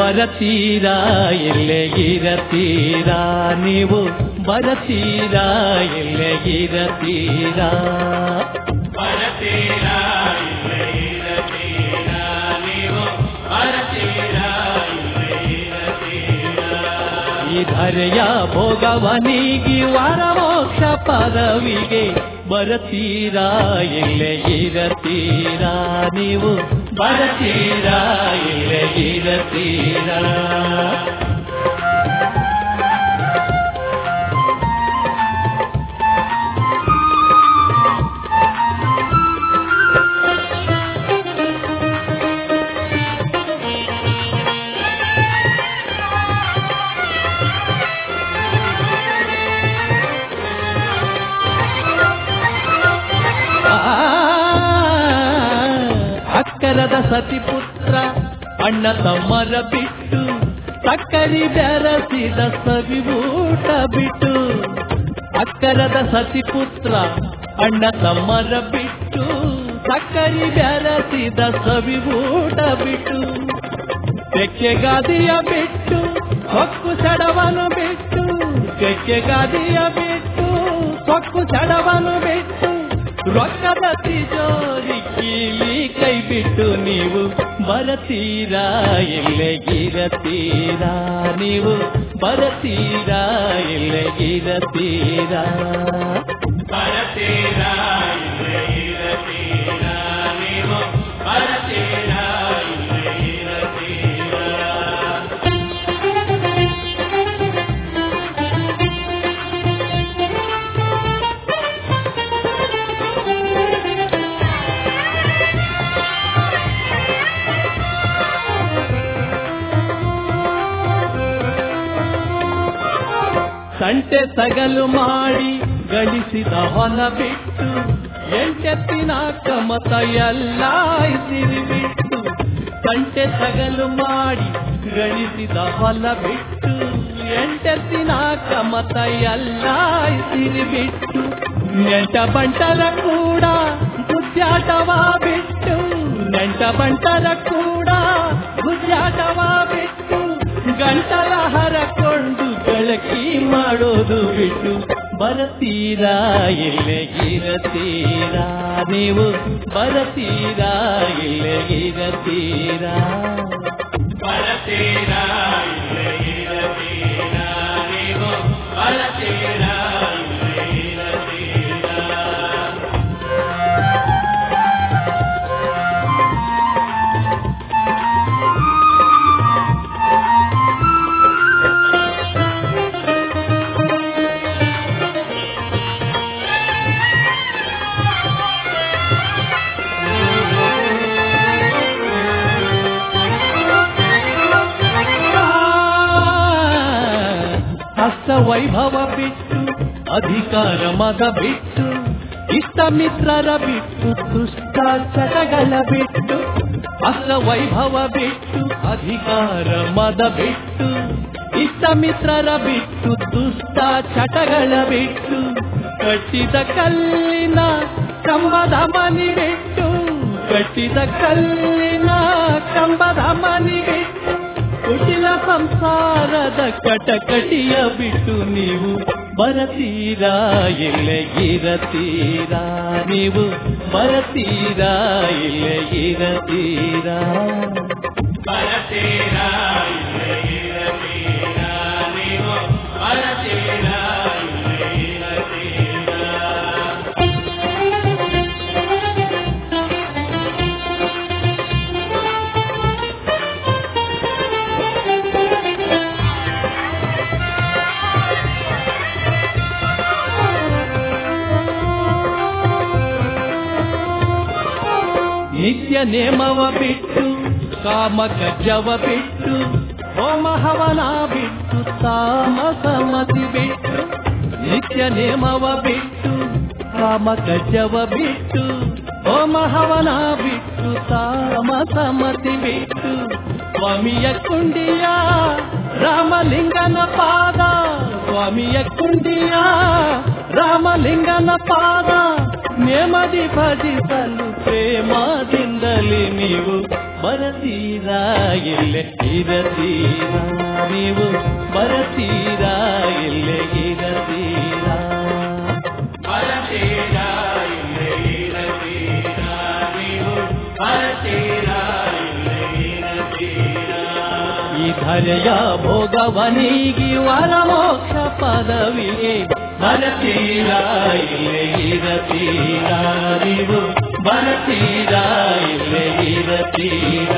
ಬರತೀರಾ ಎಲ್ಲೇ ಇರತೀರಾ ನೀವು ಬರತೀರಾ ಎಲ್ಲೇ ಇರತೀರಾ ಬರತೀರಾ ಎಲ್ಲೇ ಇರತೀರಾ ನೀವು ಬರತೀರಾ ಎಲ್ಲೇ ಇರತೀರಾ ಈ ಧರೆಯ ಭೋಗವನಿಗೆ ವರಮೋಕ್ಷ ಪದವಿಗೆ ಬರತೀರಾ ಎಲ್ಲೇ ಇರತೀರಾ ನೀವು ಬರತೀರಾ ಎಲ್ಲೇ ಇರತೀರಾ ಅಕ್ಕರದ ಸತಿಪುತ್ರ ಅಣ್ಣ ತಮ್ಮರ ಬಿಟ್ಟು ಸಕ್ಕರಿ ಬೆರಸಿದ ಸವಿಯೂಟ ಬಿಟ್ಟು ಅಕ್ಕರದ ಸತಿಪುತ್ರ ಅಣ್ಣ ತಮ್ಮರ ಬಿಟ್ಟು ಸಕ್ಕರಿ ಬೆರಸಿದ ಸವಿಯೂಟ ಬಿಟ್ಟು ಕೆಕ್ಕೆಗಾದಿಯ ಬಿಟ್ಟು ಸೊಕ್ಕು ಸಡವನು ಬಿಟ್ಟು ಕೆಕ್ಕೆಗಾದಿಯ ಬಿಟ್ಟು ಸೊಕ್ಕು ಸಡವನು ಬಿಟ್ಟು ರೊಕ್ಕದ ತಿಜೋರಿ ಕೀಲಿ ಕೈ ಬಿಟ್ಟು ನೀವು ಬರತೀರಾ ಎಲ್ಲೇ ಇರತೀರಾ ನೀವು ಬರತೀರಾ ಎಲ್ಲೇ ಇರತೀರಾ ಬರತೀರಾ ಎಲ್ಲೇ ಇರತೀರಾ ನೀವು ಬರತೀರಾ ಎಲ್ಲೇ ಇರತೀರಾ ಸಂಟೆ ಸಗಲು ಮಾಡಿ ಗಳಿಸಿದ ಹೊಲ ಬಿಟ್ಟು ಎಂಟೆತ್ತಿನ ಕಮತ ಎಲ್ಲ ಇಸಿರಿ ಬಿಟ್ಟು ಸಂಟೆ ಸಗಲು ಮಾಡಿ ಗಳಿಸಿದ ಹೊಲ ಬಿಟ್ಟು ಎಂಟೆತ್ತಿನ ಕಮತ ಎಲ್ಲ ಇಸಿರಿ ಬಿಟ್ಟು ನೆಂಟ ಬಂಟರ ಕೂಡ ಗುಜ್ಜಾಟವ ಬಿಟ್ಟು ನೆಂಟ ಬಂಟರ ಕೂಡ ಗುಜ್ಜಾಟವ ಬಿಟ್ಟು ಗಂಟಲ ಹರಕೊಂಡು ಬೆಳಕಿ ಮಾಡೋದು ಬಿಟ್ಟು ಬರತೀರಾ ಎಲ್ಲೇ ಇರತೀರಾ ನೀವು ಬರತೀರಾ ಎಲ್ಲೇ ಇರತೀರಾ ಬರತೀರಾ ಎಲ್ಲೇ ಇರತೀರಾ ನೀವು ಬರತೀರಾ ಎಲ್ಲೇ ಇರತೀರಾ ವೈಭವ ಬಿಟ್ಟು ಅಧಿಕಾರ ಮದ ಬಿಟ್ಟು ಇಷ್ಟ ಮಿತ್ರರ ಬಿಟ್ಟು ದುಷ್ಟ ಚಟಗಳ ಬಿಟ್ಟು ಅಷ್ಟ ವೈಭವ ಬಿಟ್ಟು ಅಧಿಕಾರ ಮದ ಬಿಟ್ಟು ಇಷ್ಟ ಮಿತ್ರರ ಬಿಟ್ಟು ದುಷ್ಟ ಚಟಗಳ ಬಿಟ್ಟು ಕಟ್ಟಿದ ಕಲ್ಲಿನ ಕಂಬದ ಮನಿ ಬಿಟ್ಟು ಕಟ್ಟಿದ ಕಲ್ಲಿನ ಕಂಬದ ಮನಿ ಬಿಟ್ಟು ಕುಟಿಲ ಸಂಸಾರದ ಕಟಕಟಿಯ ಬಿಟ್ಟು ನೀವು ಬರತೀರಾ ಎಲ್ಲೇ ಇರತೀರಾ ನೀವು ಬರತೀರಾ ಎಲ್ಲೇ ಇರತೀರಾ ಬರತೀರಾ ಎಲ್ಲೇ ಇರತೀರಾ ನೀವು ಬರತೀರಾ ಎಲ್ಲೇ ಇರತೀರಾ ನಿತ್ಯ ನೇಮವ ಬಿಟ್ಟು ಕಾಮ ಗಜ್ಜವ ಬಿಟ್ಟು ಹೋಮ ಹವನ ಬಿಟ್ಟು ತಾಮಸಮತಿ ಬಿಟ್ಟು ನಿತ್ಯ ನೇಮವ ಬಿಟ್ಟು ಕಾಮ ಗಜ್ಜವ ಬಿಟ್ಟು ಹೋಮ ಹವನ ಬಿಟ್ಟು ತಾಮಸಮತಿ ಬಿಟ್ಟು ಸ್ವಾಮಿಯ ಕುಂಡಿಯ ರಾಮಲಿಂಗನ ಪಾದ ಸ್ವಾಮಿಯ ಕುಂಡಿಯ ರಾಮಲಿಂಗನ ಪಾದ ನೆಮ್ಮದಿ ಭಜಿಸಲು ಪ್ರೇಮದಿಂದಲೇ ನೀವು ಬರತೀರಾ ಇಲ್ಲೇ ಇರತೀರಾ ನೀವು ಬರತೀರಾ ಇಲ್ಲೇ ಇರತೀರಾ ಬರತೀರಾ ಇಲ್ಲೇ ಇರತೀರಾ ನೀವು ಬರತೀರಾ ಇಲ್ಲೇ ಇರತೀರಾ ಈ ಧರೆಯ ಭೋಗವನಿಗಿ ವರಮೋಕ್ಷ ಪದವಿಗೆ ಬರತೀರಾ ಇಲ್ಲೇ ಇರತೀರಾ ನೀವು ಬರತೀರಾ ಇಲ್ಲೇ ಇರತೀರಾ